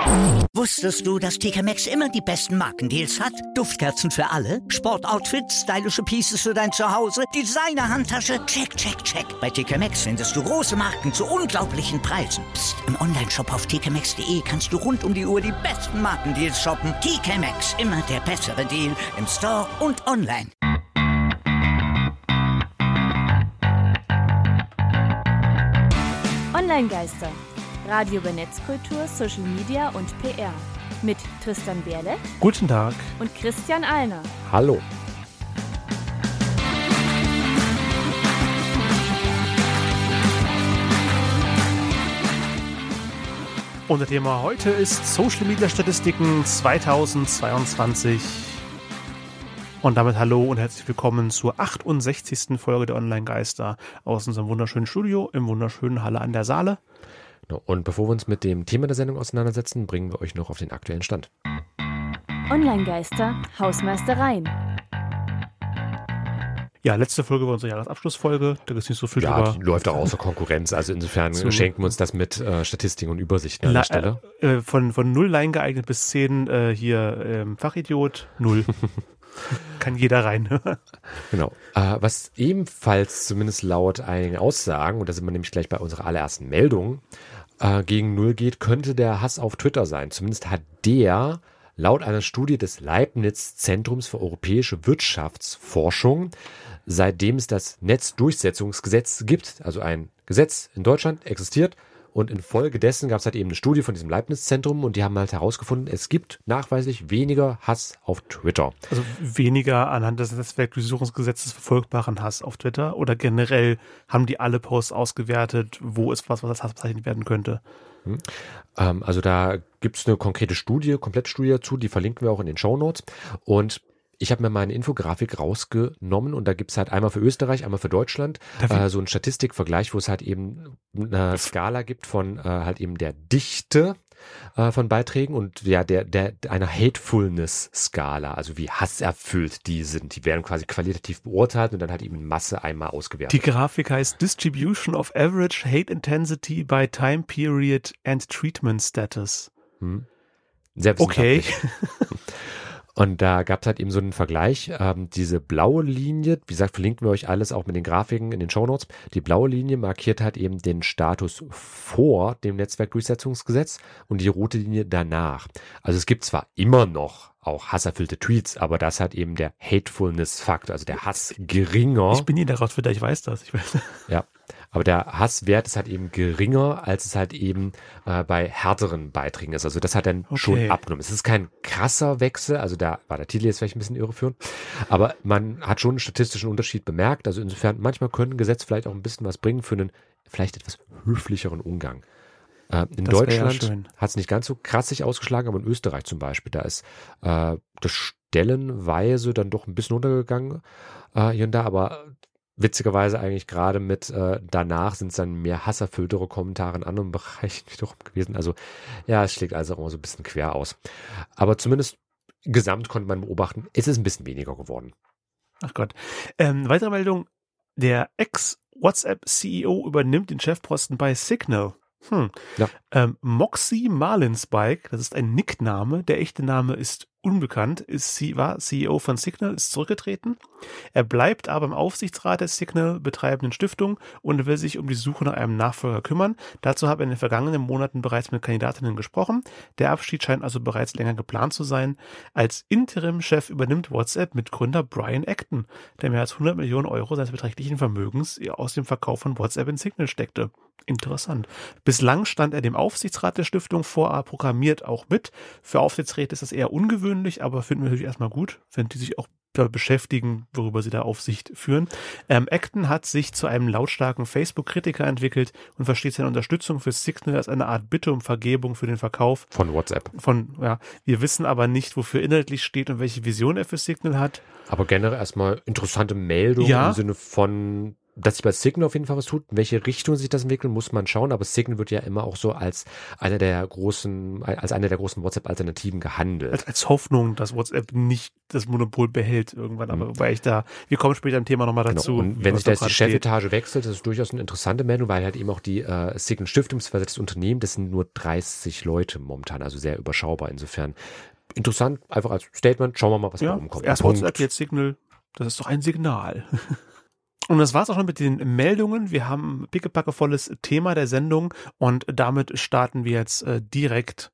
Wusstest du, dass TK Maxx immer die besten Markendeals hat? Duftkerzen für alle, Sportoutfits, stylische Pieces für dein Zuhause, Designer-Handtasche, check, check, check. Bei TK Maxx findest du große Marken zu unglaublichen Preisen. Psst. Im Onlineshop auf tkmaxx.de kannst du rund um die Uhr die besten Markendeals shoppen. TK Maxx, immer der bessere Deal im Store und online. Online-Geister. Radio über Netzkultur, Social Media und PR. Mit Tristan Berle. Guten Tag. Und Christian Alner. Hallo. Unser Thema heute ist Social Media Statistiken 2022. Und damit hallo und herzlich willkommen zur 68. Folge der Online-Geister aus unserem wunderschönen Studio im wunderschönen Halle an der Saale. Und bevor wir uns mit dem Thema der Sendung auseinandersetzen, bringen wir euch noch auf den aktuellen Stand. Online-Geister, Hausmeistereien. Ja, letzte Folge war unsere Jahresabschlussfolge. Da gibt es nicht so viel drüber. Ja, die läuft auch außer Konkurrenz. Also insofern schenken wir uns das mit Statistiken und Übersichten an der Stelle. Von 0 Line geeignet bis 10 Fachidiot, 0. Kann jeder rein. Genau. Was ebenfalls zumindest laut einigen Aussagen, und da sind wir nämlich gleich bei unserer allerersten Meldung, gegen 0 geht, könnte der Hass auf Twitter sein. Zumindest hat der laut einer Studie des Leibniz-Zentrums für europäische Wirtschaftsforschung, seitdem es das Netzdurchsetzungsgesetz gibt, also ein Gesetz in Deutschland existiert, und infolgedessen gab es halt eben eine Studie von diesem Leibniz-Zentrum und die haben halt herausgefunden, es gibt nachweislich weniger Hass auf Twitter. Also weniger anhand des Netzwerkdurchsuchungsgesetzes verfolgbaren Hass auf Twitter oder generell haben die alle Posts ausgewertet, wo ist was als Hass bezeichnet werden könnte? Also da gibt es eine konkrete Studie, Komplettstudie dazu, die verlinken wir auch in den Shownotes und ich habe mir mal eine Infografik rausgenommen und da gibt es halt einmal für Österreich, einmal für Deutschland so einen Statistikvergleich, wo es halt eben eine Skala gibt von halt eben der Dichte von Beiträgen und ja einer Hatefulness-Skala, also wie hasserfüllt die sind. Die werden quasi qualitativ beurteilt und dann halt eben in Masse einmal ausgewertet. Die Grafik heißt Distribution of Average Hate Intensity by Time Period and Treatment Status. Sehr wissenschaftlich. Okay. Und da gab es halt eben so einen Vergleich, diese blaue Linie, wie gesagt, verlinken wir euch alles auch mit den Grafiken in den Shownotes. Die blaue Linie markiert halt eben den Status vor dem Netzwerkdurchsetzungsgesetz und die rote Linie danach. Also es gibt zwar immer noch auch hasserfüllte Tweets, aber das hat eben der Hatefulness-Faktor, also der Hass geringer. Ich bin nie darauf Twitter, ich weiß das. Ja, aber der Hasswert ist halt eben geringer, als es halt eben bei härteren Beiträgen ist. Also das hat dann schon abgenommen. Es ist kein krasser Wechsel, also da war der Titel jetzt vielleicht ein bisschen irreführend, aber man hat schon einen statistischen Unterschied bemerkt. Also insofern, manchmal können Gesetze vielleicht auch ein bisschen was bringen für einen vielleicht etwas höflicheren Umgang. In Deutschland hat es nicht ganz so krass sich ausgeschlagen, aber in Österreich zum Beispiel, da ist das stellenweise dann doch ein bisschen runtergegangen hier und da, aber witzigerweise eigentlich gerade mit danach sind es dann mehr hasserfülltere Kommentare in anderen Bereichen wiederum gewesen. Also ja, es schlägt also auch immer so ein bisschen quer aus. Aber zumindest gesamt konnte man beobachten, es ist ein bisschen weniger geworden. Ach Gott. Weitere Meldung, der Ex-WhatsApp-CEO übernimmt den Chefposten bei Signal. Ja. Moxie Marlinspike, das ist ein Nickname, der echte Name ist unbekannt, war CEO von Signal, ist zurückgetreten. Er bleibt aber im Aufsichtsrat der Signal betreibenden Stiftung und will sich um die Suche nach einem Nachfolger kümmern. Dazu habe er in den vergangenen Monaten bereits mit Kandidatinnen gesprochen. Der Abschied scheint also bereits länger geplant zu sein. Als Interim-Chef übernimmt WhatsApp Mitgründer Brian Acton, der mehr als 100 Millionen Euro seines beträchtlichen Vermögens aus dem Verkauf von WhatsApp in Signal steckte. Interessant. Bislang stand er dem Aufsichtsrat der Stiftung programmiert auch mit. Für Aufsichtsräte ist das eher ungewöhnlich, aber finden wir natürlich erstmal gut, wenn die sich auch beschäftigen, worüber sie da Aufsicht führen. Acton hat sich zu einem lautstarken Facebook-Kritiker entwickelt und versteht seine Unterstützung für Signal als eine Art Bitte um Vergebung für den Verkauf von WhatsApp. Wir wissen aber nicht, wofür inhaltlich steht und welche Vision er für Signal hat. Aber generell erstmal interessante Meldung im Sinne von dass sich bei Signal auf jeden Fall was tut. In welche Richtung sich das entwickelt, muss man schauen. Aber Signal wird ja immer auch so als eine der großen WhatsApp-Alternativen gehandelt. Als Hoffnung, dass WhatsApp nicht das Monopol behält irgendwann. Aber wobei wir kommen später im Thema nochmal dazu. Genau. Und wenn sich da jetzt die Chefetage wechselt, das ist durchaus eine interessante Meldung, weil halt eben auch die Signal Stiftung, das Unternehmen, das sind nur 30 Leute momentan, also sehr überschaubar. Insofern interessant, einfach als Statement. Schauen wir mal, was da oben kommt. Erst WhatsApp, jetzt Signal. Das ist doch ein Signal. Und das war's auch schon mit den Meldungen. Wir haben ein pickepackevolles Thema der Sendung und damit starten wir jetzt direkt.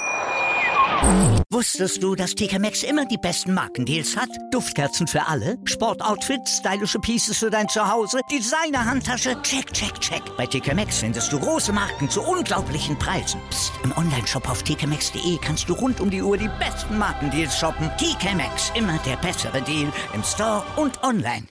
Wusstest du, dass TK Maxx immer die besten Markendeals hat? Duftkerzen für alle, Sportoutfits, stylische Pieces für dein Zuhause, Designer-Handtasche, check, check, check. Bei TK Maxx findest du große Marken zu unglaublichen Preisen. Psst. Im Onlineshop auf tkmaxx.de kannst du rund um die Uhr die besten Markendeals shoppen. TK Maxx, immer der bessere Deal im Store und online.